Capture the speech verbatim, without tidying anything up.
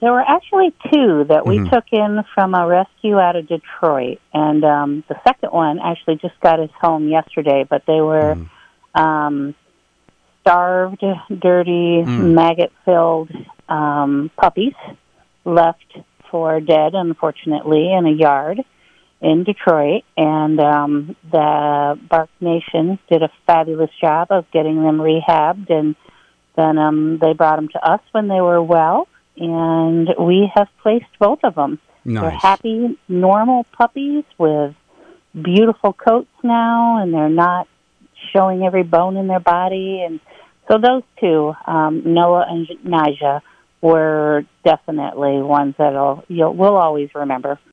There were actually two that we Mhm. took in from a rescue out of Detroit, and um, the second one actually just got us home yesterday. But they were Mhm. um, starved, dirty, Mm. maggot-filled um, puppies left for dead, unfortunately, in a yard in Detroit. And um, the Bark Nation did a fabulous job of getting them rehabbed, and then um, they brought them to us when they were well, and we have placed both of them. They're Nice. happy, normal puppies with beautiful coats now, and they're not showing every bone in their body. And so those two, um, Noah and Naja, were definitely ones that you'll, we'll always remember.